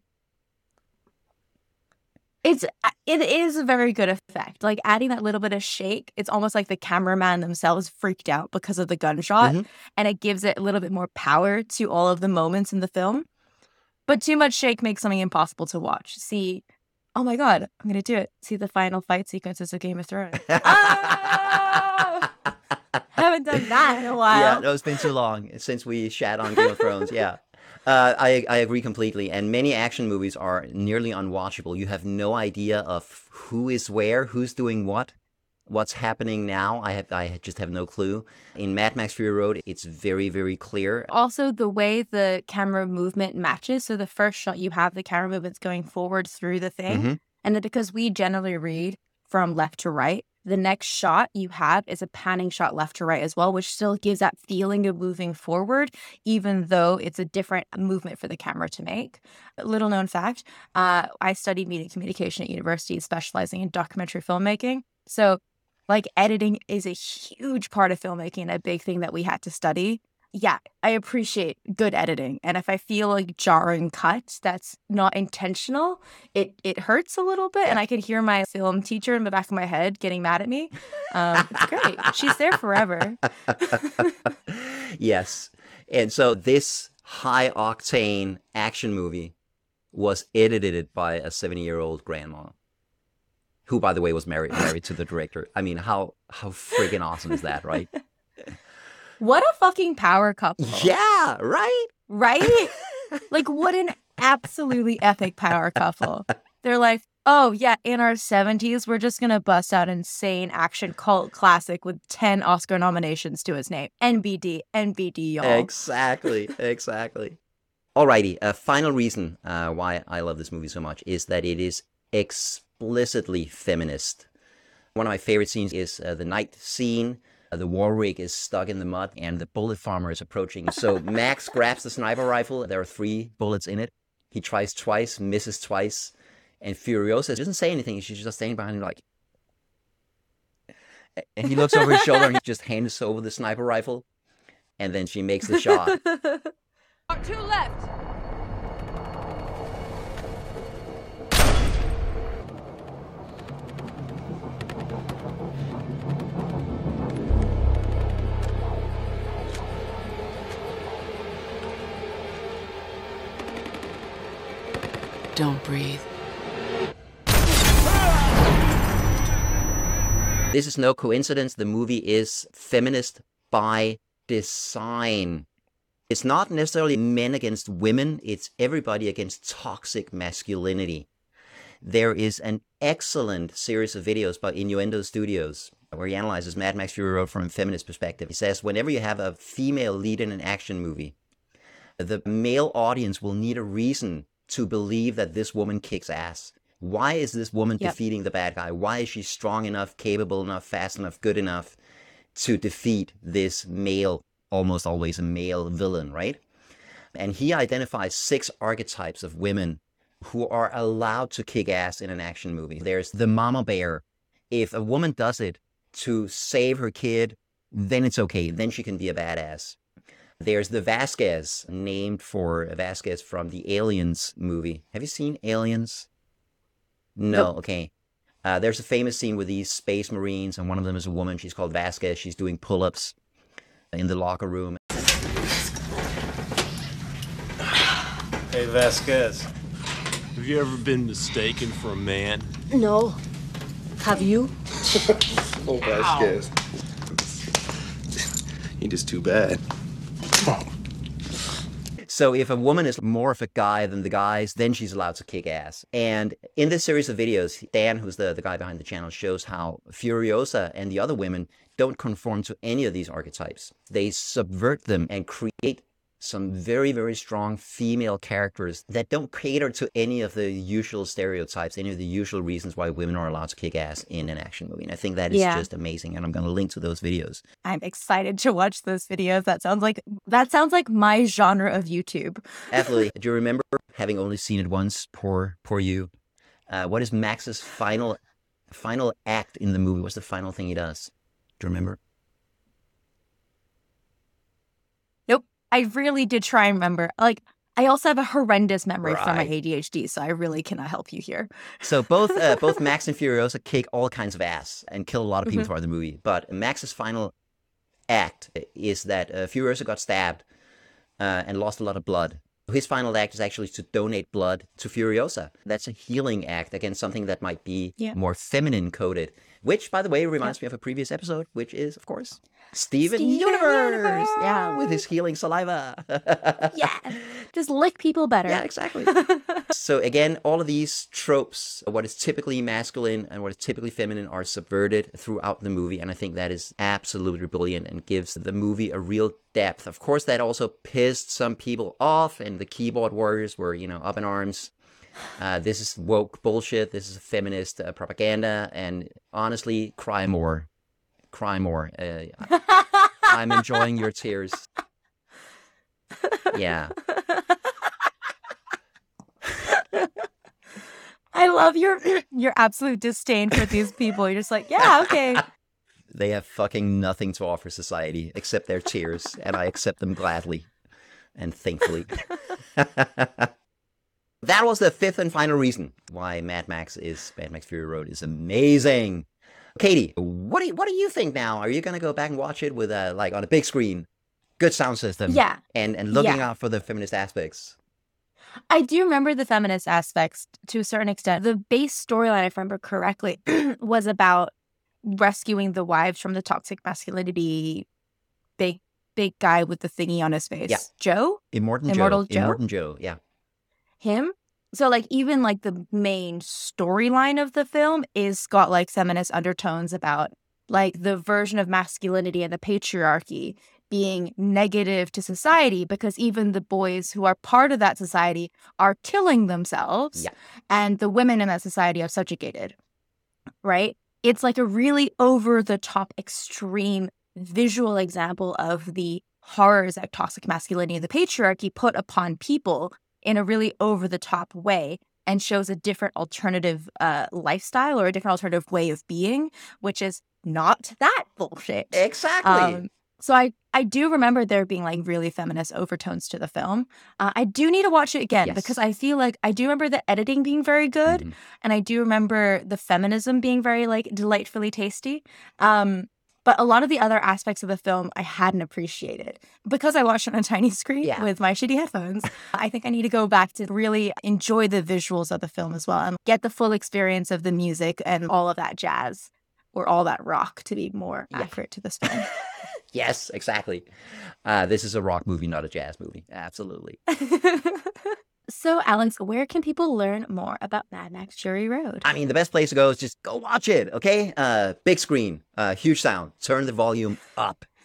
It's it is a very good effect. Like adding that little bit of shake, it's almost like the cameraman themselves freaked out because of the gunshot,
Mm-hmm.
and it gives it a little bit more power to all of the moments in the film. But too much shake makes something impossible to watch. See, oh my god, I'm gonna do it. See the final fight sequences of Game of Thrones. Ah! Haven't done that in a while.
Yeah, no, it's been too long since we shat on Game of Thrones. Yeah. Uh, I, I agree completely. And many action movies are nearly unwatchable. You have no idea of who is where, who's doing what, what's happening now. I have I just have no clue. In Mad Max Fury Road, it's very, very clear.
Also, the way the camera movement matches. So the first shot, you have the camera movements going forward through the thing.
Mhm.
And then because we generally read from left to right, the next shot you have is a panning shot left to right as well, which still gives that feeling of moving forward, even though it's a different movement for the camera to make. Little known fact, uh, I studied media communication at university, specializing in documentary filmmaking. So like editing is a huge part of filmmaking and a big thing that we had to study. Yeah, I appreciate good editing. And if I feel like jarring cuts that's not intentional, it it hurts a little bit. And I can hear my film teacher in the back of my head getting mad at me. Um, it's great. She's there forever.
Yes. And so this high octane action movie was edited by a seventy-year-old grandma, who, by the way, was married married to the director. I mean, how how friggin' awesome is that, right?
What a fucking power couple.
Yeah, right?
Right? Like, what an absolutely epic power couple. They're like, oh, yeah, in our seventies, we're just going to bust out insane action cult classic with ten Oscar nominations to his name. N B D, N B D, y'all.
Exactly, exactly. Alrighty, a final reason uh, why I love this movie so much is that it is explicitly feminist. One of my favorite scenes is uh, the night scene. Uh, the war rig is stuck in the mud and the bullet farmer is approaching. So Max grabs the sniper rifle. There are three bullets in it. He tries twice, misses twice. And Furiosa doesn't say anything. She's just standing behind him like... And he looks over his shoulder and he just hands over the sniper rifle. And then she makes the shot.
Two left.
Don't breathe.
This is no coincidence. The movie is feminist by design. It's not necessarily men against women. It's everybody against toxic masculinity. There is an excellent series of videos by Innuendo Studios where he analyzes Mad Max Fury Road from a feminist perspective. He says, whenever you have a female lead in an action movie, the male audience will need a reason to believe that this woman kicks ass. Why is this woman
Yep.
defeating the bad guy? Why is she strong enough, capable enough, fast enough, good enough to defeat this male, almost always a male villain, right? And he identifies six archetypes of women who are allowed to kick ass in an action movie. There's the mama bear. If a woman does it to save her kid, then it's okay. Then she can be a badass. There's the Vasquez, named for Vasquez from the Aliens movie. Have you seen Aliens? No,
Nope.
okay. Uh, there's a famous scene with these space marines, and one of them is a woman. She's called Vasquez. She's doing pull-ups in the locker room.
Hey, Vasquez. Have you ever been mistaken for a man?
No. Have you?
Oh, Vasquez. He just too bad.
So if a woman is more of a guy than the guys, then she's allowed to kick ass. And in this series of videos, Dan, who's the, the guy behind the channel, shows how Furiosa and the other women don't conform to any of these archetypes. They subvert them and create some very, very strong female characters that don't cater to any of the usual stereotypes, any of the usual reasons why women are allowed to kick ass in an action movie. And I think that is
Yeah.
just amazing. And I'm going to link to those videos.
I'm excited to watch those videos. That sounds like that sounds like my genre of YouTube.
Absolutely. Do you remember, having only seen it once, poor, poor you, uh, what is Max's final, final act in the movie? What's the final thing he does? Do you remember?
Nope. I really did try and remember. Like, I also have a horrendous memory from my
Right.
A D H D, so I really cannot help you here.
So both uh, both Max and Furiosa kick all kinds of ass and kill a lot of people
Mhm.
throughout the movie. But Max's final act is that uh, Furiosa got stabbed uh, and lost a lot of blood. His final act is actually to donate blood to Furiosa. That's a healing act against something that might be
Yeah.
more feminine coded. Which, by the way, reminds me of a previous episode, which is, of course, Steven,
Steven
Universe.
Universe!
Yeah, with his healing saliva.
Yeah. Just lick people better.
Yeah, exactly. So again, all of these tropes, what is typically masculine and what is typically feminine, are subverted throughout the movie, and I think that is absolutely brilliant and gives the movie a real depth. Of course, that also pissed some people off, and the keyboard warriors were, you know, up in arms. Uh, this is woke bullshit. This is feminist uh, propaganda, and honestly, cry more, cry more. Uh, I'm enjoying your tears. Yeah.
I love your your absolute disdain for these people. You're just like, yeah, okay.
They have fucking nothing to offer society except their tears, and I accept them gladly and thankfully. That was the fifth and final reason why Mad Max is Mad Max Fury Road is amazing. Katie, what do you, what do you think now? Are you gonna go back and watch it with uh, like on a big screen, good sound system,
Yeah.
and and looking
Yeah.
out for the feminist aspects?
I do remember the feminist aspects to a certain extent. The base storyline, if I remember correctly, was about rescuing the wives from the toxic masculinity big big guy with the thingy on his face.
Yeah.
Joe?
Immortan
Immortal
Joe,
Joe?
Immortan Joe, yeah.
Him? So like even like the main storyline of the film is got like feminist undertones about like the version of masculinity and the patriarchy being negative to society, because even the boys who are part of that society are killing themselves,
Yeah.
and the women in that society are subjugated, right? It's like a really over the top extreme visual example of the horrors that toxic masculinity and the patriarchy put upon people in a really over the top way, and shows a different alternative uh, lifestyle or a different alternative way of being, which is not that bullshit.
Exactly.
Um, so I, I do remember there being like really feminist overtones to the film. Uh, I do need to watch it again
Yes.
because I feel like I do remember the editing being very good,
Mhm.
and I do remember the feminism being very like delightfully tasty. Um, but a lot of the other aspects of the film I hadn't appreciated because I watched it on a tiny screen
Yeah.
with my shitty headphones. I think I need to go back to really enjoy the visuals of the film as well and get the full experience of the music and all of that jazz, or all that rock, to be more
Yeah.
accurate to this film.
Yes, exactly. Uh, this is a rock movie, not a jazz movie. Absolutely.
So, Alex, where can people learn more about Mad Max Fury Road?
I mean, the best place to go is just go watch it, okay? Uh, big screen, uh, huge sound. Turn the volume up.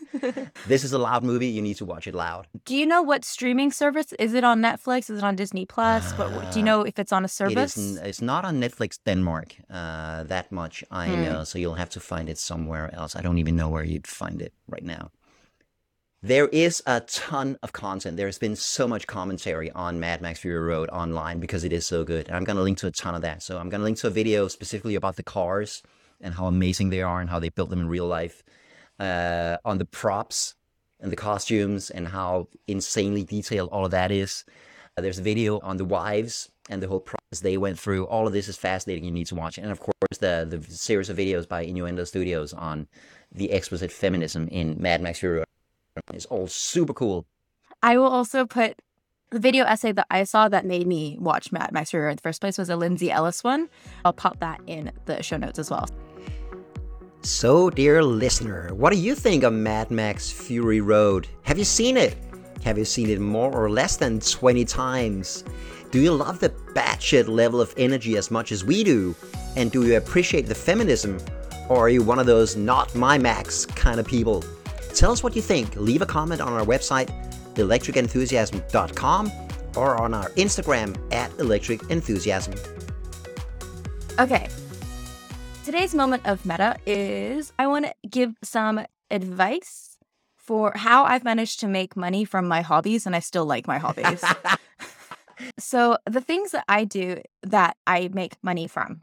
This is a loud movie. You need to watch it loud.
Do you know what streaming service? Is it on Netflix? Is it on Disney Plus? But what, do you know if it's on a service?
It is, n- it's not on Netflix Denmark. Uh, that much I
Hmm.
know. So you'll have to find it somewhere else. I don't even know where you'd find it right now. There is a ton of content. There's been so much commentary on Mad Max Fury Road online because it is so good. And I'm going to link to a ton of that. So I'm going to link to a video specifically about the cars and how amazing they are and how they built them in real life. Uh, on the props and the costumes and how insanely detailed all of that is. Uh, there's a video on the wives and the whole process they went through. All of this is fascinating. You need to watch it. And of course, the, the series of videos by Innuendo Studios on the explicit feminism in Mad Max Fury Road is all super cool.
I will also put the video essay that I saw that made me watch Mad Max Fury Road in the first place was a Lindsay Ellis one. I'll pop that in the show notes as well.
So, dear listener, what do you think of Mad Max Fury Road? Have you seen it? Have you seen it more or less than twenty times? Do you love the batshit level of energy as much as we do? And do you appreciate the feminism? Or are you one of those not my Max kind of people? Tell us what you think. Leave a comment on our website, electric enthusiasm dot com, or on our Instagram at electric enthusiasm.
Okay. Today's moment of meta is I want to give some advice for how I've managed to make money from my hobbies, and I still like my hobbies. So the things that I do that I make money from,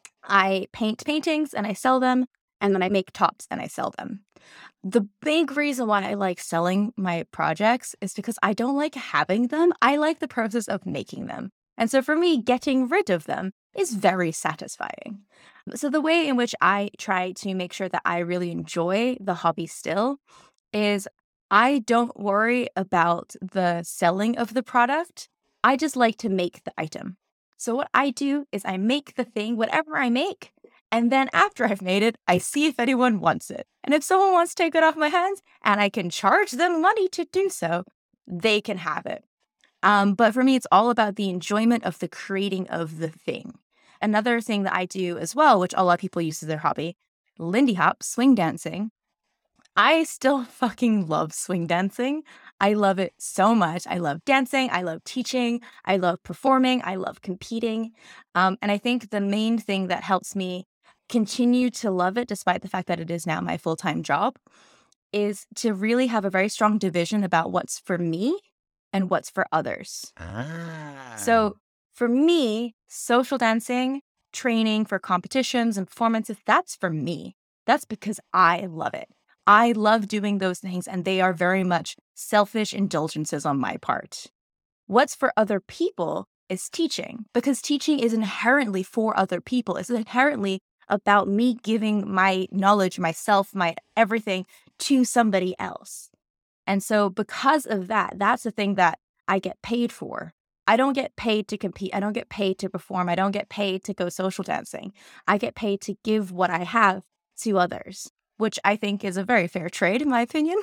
I paint paintings and I sell them, and then I make tops and I sell them. The big reason why I like selling my projects is because I don't like having them. I like the process of making them. And so for me, getting rid of them is very satisfying. So the way in which I try to make sure that I really enjoy the hobby still is I don't worry about the selling of the product. I just like to make the item. So what I do is I make the thing, whatever I make, and then after I've made it, I see if anyone wants it. And if someone wants to take it off my hands and I can charge them money to do so, they can have it. Um, but for me, it's all about the enjoyment of the creating of the thing. Another thing that I do as well, which a lot of people use as their hobby, Lindy Hop, swing dancing. I still fucking love swing dancing. I love it so much. I love dancing. I love teaching. I love performing. I love competing. Um, and I think the main thing that helps me continue to love it, despite the fact that it is now my full-time job, is to really have a very strong division about what's for me and what's for others.
Ah.
So for me, social dancing, training for competitions and performances, that's for me. That's because I love it. I love doing those things, and they are very much selfish indulgences on my part. What's for other people is teaching, because teaching is inherently for other people. It's inherently about me giving my knowledge, myself, my everything to somebody else. And so because of that, that's the thing that I get paid for. I don't get paid to compete. I don't get paid to perform. I don't get paid to go social dancing. I get paid to give what I have to others, which I think is a very fair trade, in my opinion.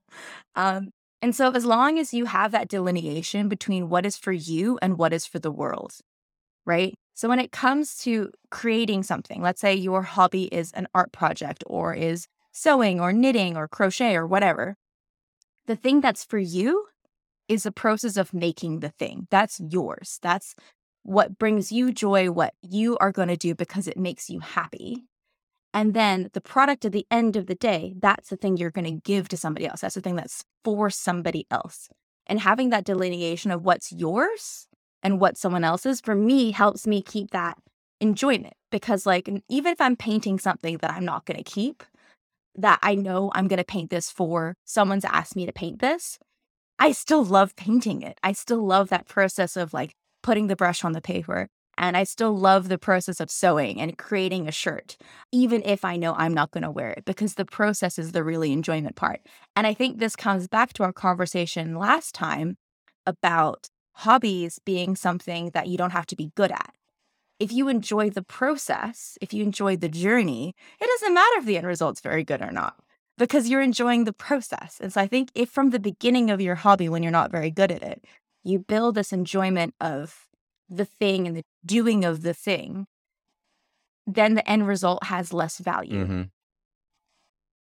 um, and so as long as you have that delineation between what is for you and what is for the world, right? So when it comes to creating something, let's say your hobby is an art project or is sewing or knitting or crochet or whatever, the thing that's for you is the process of making the thing. That's yours. That's what brings you joy, what you are going to do because it makes you happy. And then the product at the end of the day, that's the thing you're going to give to somebody else. That's the thing that's for somebody else. And having that delineation of what's yours and what someone else's, for me, helps me keep that enjoyment. Because like, even if I'm painting something that I'm not going to keep, that I know I'm going to paint this for, someone's asked me to paint this, I still love painting it. I still love that process of like putting the brush on the paper. And I still love the process of sewing and creating a shirt, even if I know I'm not going to wear it, because the process is the really enjoyment part. And I think this comes back to our conversation last time about hobbies being something that you don't have to be good at. If you enjoy the process, if you enjoy the journey, it doesn't matter if the end result's very good or not, because you're enjoying the process. And so I think if from the beginning of your hobby, when you're not very good at it, you build this enjoyment of the thing and the doing of the thing, then the end result has less value.
Mm-hmm.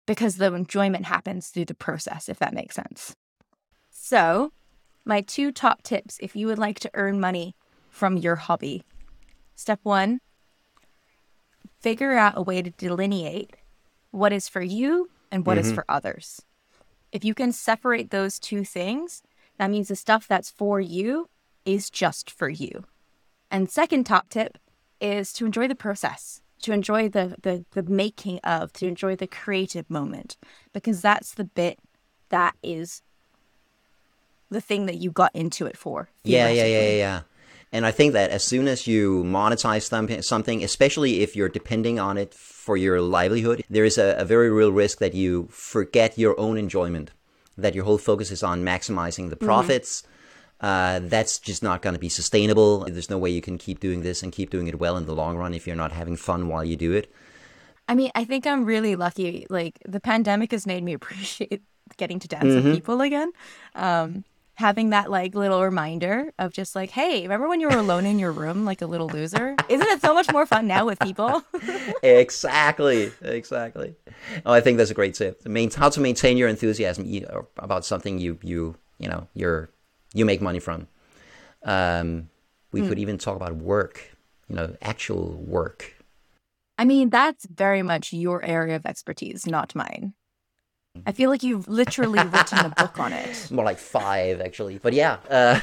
because the enjoyment happens through the process, if that makes sense. So my two top tips, if you would like to earn money from your hobby. Step one, figure out a way to delineate what is for you and what mm-hmm. is for others. If you can separate those two things, that means the stuff that's for you is just for you. And second top tip is to enjoy the process, to enjoy the, the, the making of, to enjoy the creative moment, because that's the bit that is the thing that you got into it for.
Yeah, yeah, yeah, yeah. And I think that as soon as you monetize something, especially if you're depending on it for your livelihood, there is a, a very real risk that you forget your own enjoyment, that your whole focus is on maximizing the profits. Mm-hmm. Uh, that's just not going to be sustainable. There's no way you can keep doing this and keep doing it well in the long run if you're not having fun while you do it.
I mean, I think I'm really lucky. Like, the pandemic has made me appreciate getting to dance mm-hmm. with people again. Um, having that like little reminder of just like, hey, remember when you were alone in your room like a little loser? Isn't it so much more fun now with people?
Exactly, exactly. Oh, I think that's a great tip. How to maintain your enthusiasm about something you you you know you're you make money from. Um, we mm. could even talk about work, you know, actual work.
I mean, that's very much your area of expertise, not mine. I feel like you've literally written a book on it.
More like five, actually. But yeah, uh,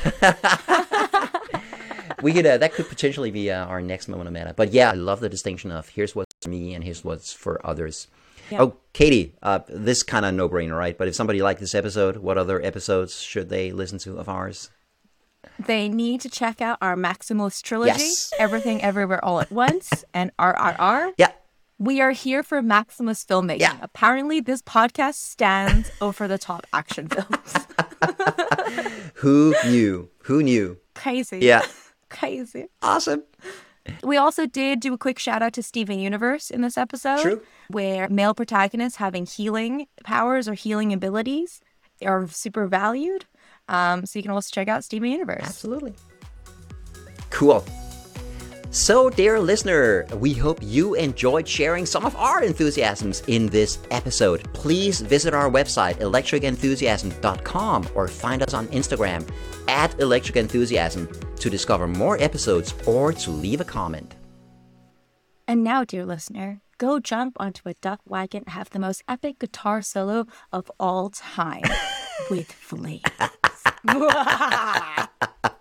we could. Uh, that could potentially be uh, our next moment of meta. But yeah, I love the distinction of here's what's for me and here's what's for others. Yeah. Oh, Katie, uh, this kind of no-brainer, right? But if somebody liked this episode, what other episodes should they listen to of ours?
They need to check out our Maximalist trilogy,
yes.
Everything Everywhere All at Once, and R R R.
Yeah.
We are here for maximalist filmmaking. Yeah. Apparently, this podcast stands over the top action films.
Who knew? Who knew?
Crazy.
Yeah.
Crazy.
Awesome.
We also did do a quick shout out to Steven Universe in this episode.
True.
Where male protagonists having healing powers or healing abilities are super valued. Um, so you can also check out Steven Universe.
Absolutely. Cool. So, dear listener, we hope you enjoyed sharing some of our enthusiasms in this episode. Please visit our website, electric enthusiasm dot com, or find us on Instagram at electric enthusiasm to discover more episodes or to leave a comment.
And now, dear listener, go jump onto a duck wagon and have the most epic guitar solo of all time with Flames.